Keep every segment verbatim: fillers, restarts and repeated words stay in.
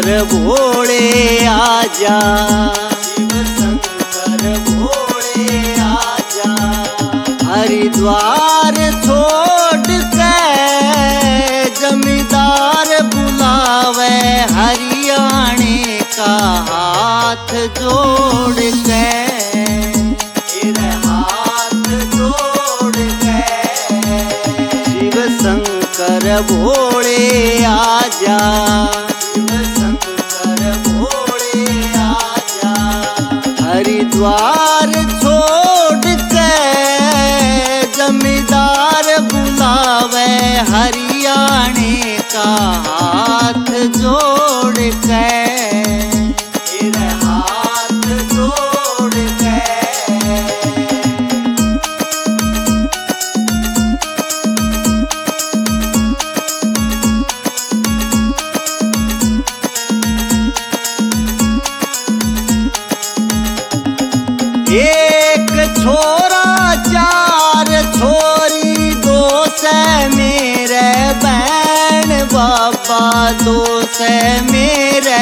शंकर भोले आजा, शिव शंकर भोले आजा। हरिद्वार छोड़ के जमींदार बुलावे, हरियाणे का हाथ जोड़ के, तेरे हाथ जोड़ के। शिव शंकर भोले आजा, शिव शंकर भोले आजा। हरिद्वार छोड़ के जमींदार बुलावे, हरियाणे का हाथ जोड़ के, तेरे हाथ जोड़ के। एक छोरा चार छोरी, दो से मेरे बहन बाबा, दो से मेरे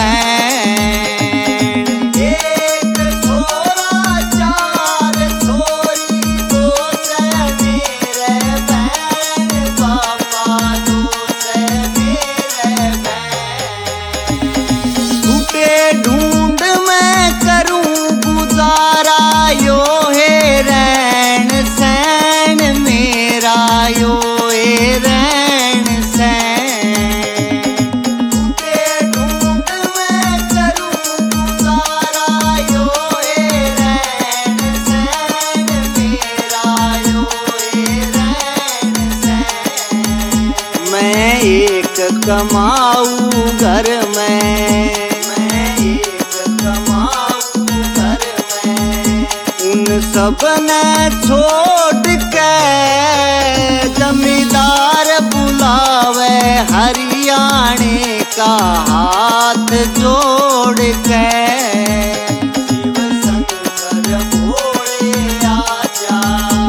बहन। एक छोरा चार छोरी, दो से मेरे बहन बाबा, दो से मेरे बहन। टूटे ढूंढ मैं करूं गुजारा, यो है रैन सैन मेरा, यो है रैन सैन। टूटे ढूंढ मैं करूं गुजारा, यो है रैन सैन मेरा, यो है रैन सैन। मैं एक कमाऊं घर में, मैं एक कमाऊं घर में। उन सब ने छोड़ के जमींदार बुलावे, हरियाणे का हाथ जोड़ के। शिव शंकर भोले आजा,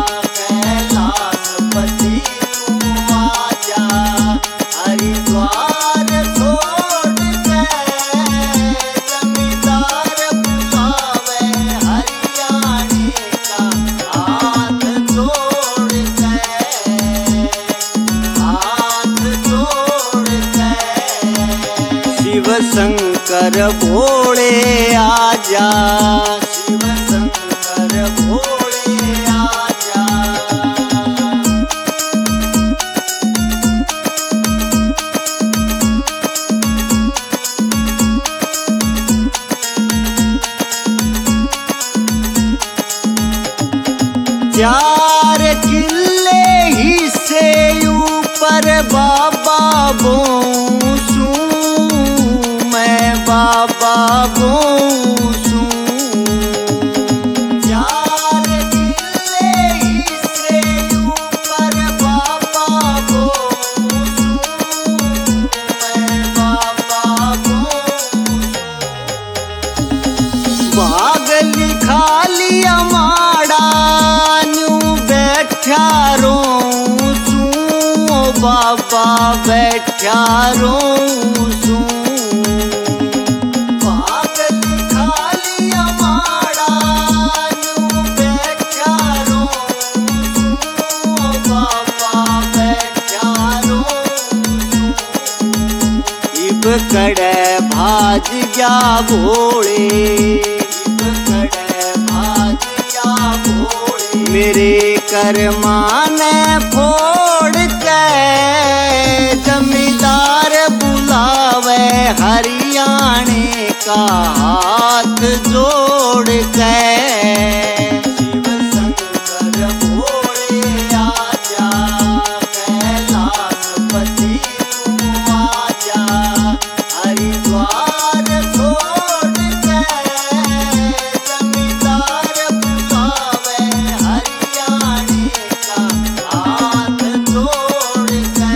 कैलाशपति तू आजा। हरिद्वार छोड़ के जमींदार बुलावे, हरियाणे का हाथ जोड़ के, हाथ जोड़ के। शिव शंकर भोले आजा, शिव शंकर भोले आजा। चार किले हिस्से ऊपर बाबा बोसू, मैं बाबा बोसू। चार किले हिस्से ऊपर बाबा बोसू, मैं बाबा बोसू। भाग लिखा लिया माड़ा, न्यू बैठा रोऊं सू, बाबा बैठा रोऊं सू। भाग लिखा लिया माड़ा, न्यू बैठा रोऊं सू, बाबा बैठा रोऊं सू। इब कड़े भाज गया भोले, इब कड़े भाज गया भोले। मेरे करमाने फोड़ के जमींदार बुलावे, हरियाणे का हाथ जोड़ के। शिव शंकर भोले आजा, कैलाशपति तू आजा। हरिद्वार छोड़ के जमींदार बुलावे, हरियाणे का हाथ जोड़ के,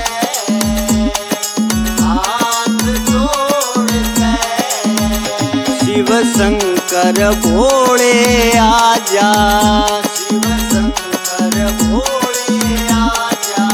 हाथ जोड़ के। शिव शंकर भोले आजा, शिव शंकर भोले आजा।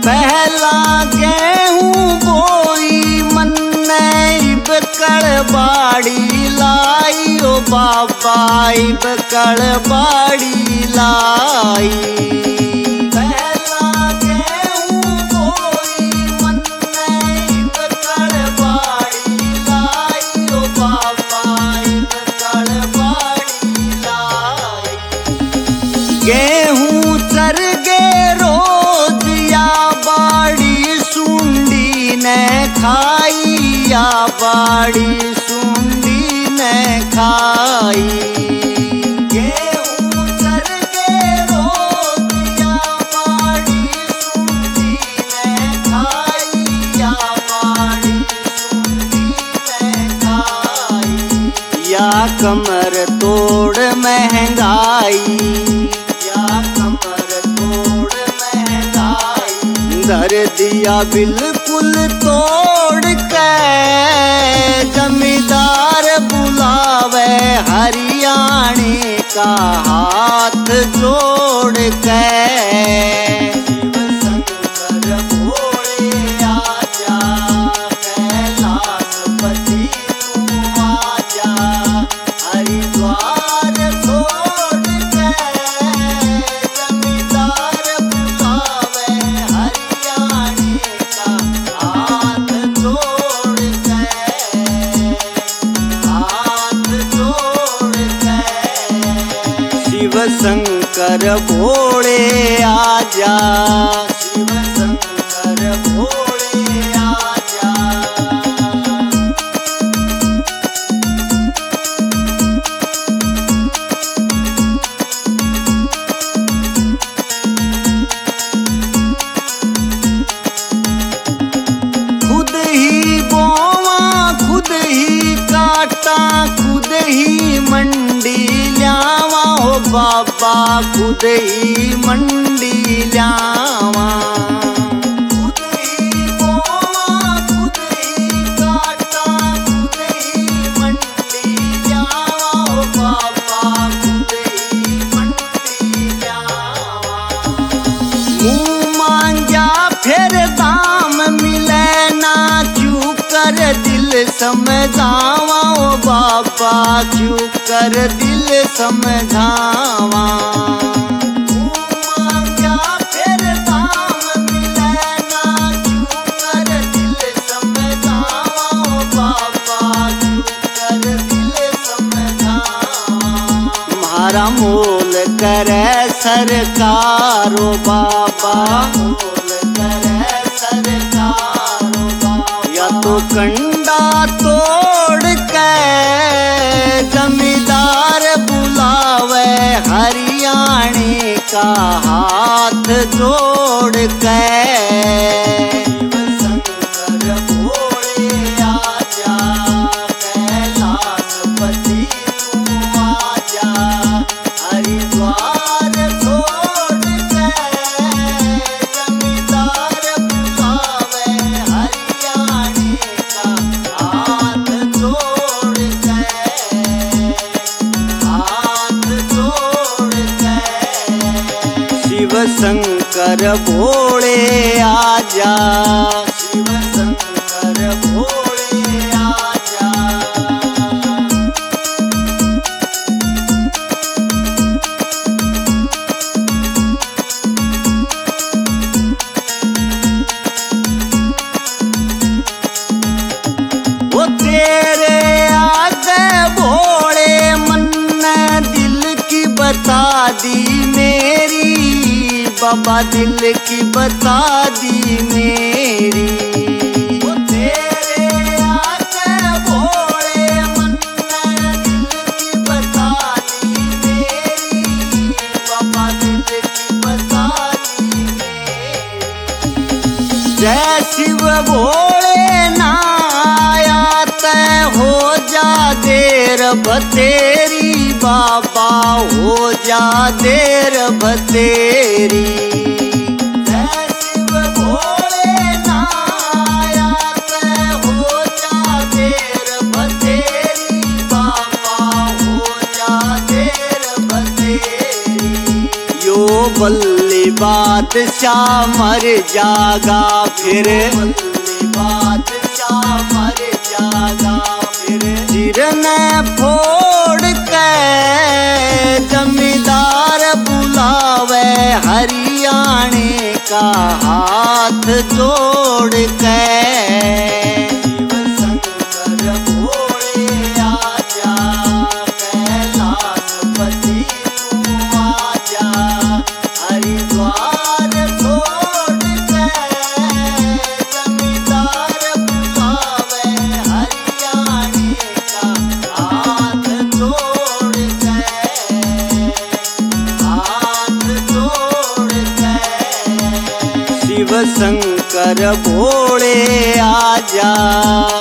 पहला गेहूं बोई मन्ने इब कड़बाड़ी लाई ओ बाबा इब कड़बाड़ी लाई। पहला गेहूं बोई मन्ने इब कड़बाड़ी लाई ओ बाबा इब कड़बाड़ी लाई। गेहूं चर गे रोज या बाड़ी सुंडी ने खाई या बाड़ी सुंडी ने खाई। गेहूं चर गे रोज या बाड़ी सुंडी ने खाई या बाड़ी सुंडी ने खाई। या कमर तोड़ महंगाई या कमर तोड़ महंगाई। धर दिया बिल्कुल तोड़ के जमींदार बुलावे हरियाणे का हाथ जोड़ के। शिव शंकर भोले आजा कैलाशपति तू आजा। हरिद्वार छोड़ के जमींदार बुलावे हरियाणे का हाथ जोड़ के हाथ जोड़ के। शिव शंकर भोले आजा शिव शंकर भोले आजा। खुद ही बोवा खुद ही काटा खुद ही मंडी ल्यावा हो बाबा खुद ही मंडी ल्यावा। खुद ही बोवा खुद ही काटा खुद ही मंडी ल्यावा हो बाबा खुद ही मंडी ल्यावा। मुँह मांग्या फिर दाम मिले ना क्यों कर दिल समझावा ओ बाबा क्यों कर दिल समझावा। मुँह मांग्या फिर दाम मिले ना क्यों कर दिल समझावा ओ बाबा क्यों कर दिल समझावा। म्हारा मोल करे सरकार ओ बाबा मोल करे सरकार ओ बाबा। या तो कंडा तोड़ के जमींदार बुलावे हरियाणे का हाथ जोड़ के। शिव शंकर भोले आजा कैलाशपति तू आजा। हरिद्वार छोड़ के जमींदार बुलावे हरियाणे का हाथ जोड़ के हाथ जोड़ के। शिव शंकर भोले आजा शिव शंकर भोले आजा। वो तेरे आगे भोले मन्ने दिल की बता दी मेरी बाबा दिल की बता दी मेरी। वो तेरे आगे भोले मन्ने दिल की बता दी मेरी बाबा दिल की बता दी मेरी। जय शिव भोले ना आया तय हो जा देर बतेरी बाबा हो जा देर बतेरी। जय शिव भोले ना आया तय हो जा देर बतेरी बाबा हो जा देर बतेरी। यो बल्ले बल्ली बादशाह मर जागा फिर, बल्ली बादशाह मर जागा फिर। सिर ने फोड़ के जमींदार बुलावे हरियाणे का हाथ जोड़ के। शिव शंकर भोले आजा।